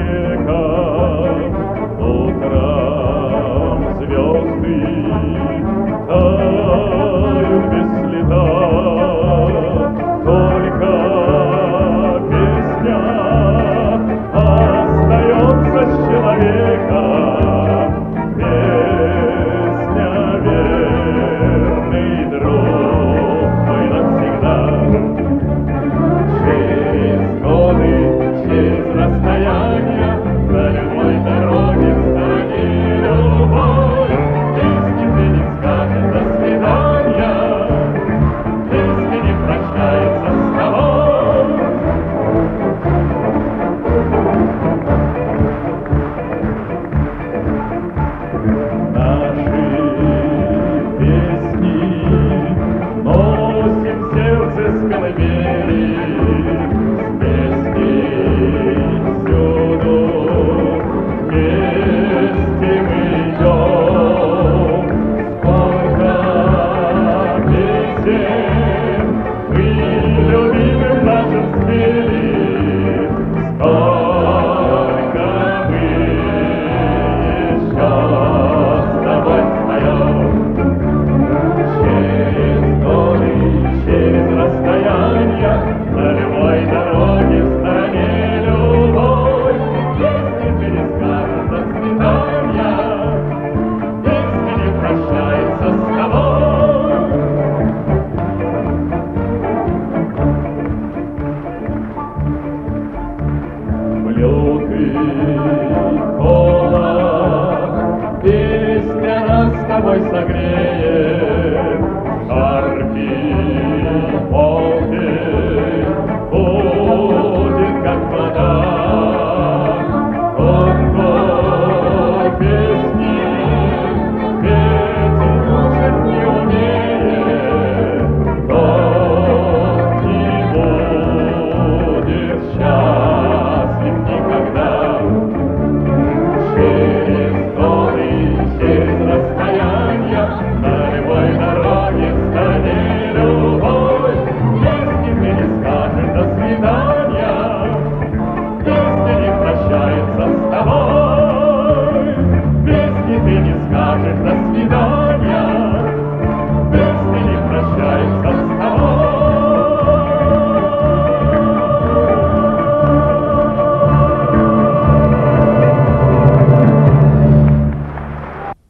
человека. Утром звезды тают без следа, только песня остается с человеком. Песня — верный друг мой навсегда. Через годы, через расстояние, на любой дороге в стороне любовь. Если ты не скажешь «до свидания», если не прощается с тобой. Наши песни носим в сердце с колыбели, с песней всюду вместе мы идем. Сколько песен мы любимым нашим спели, сколько мы еще с тобой споем. Через годы, через расстояние, на любой дороге в стороне любовь. Если ты не скажешь «до свидания», если не прощается с тобой. Лютый холод, песня нас с тобой согреет.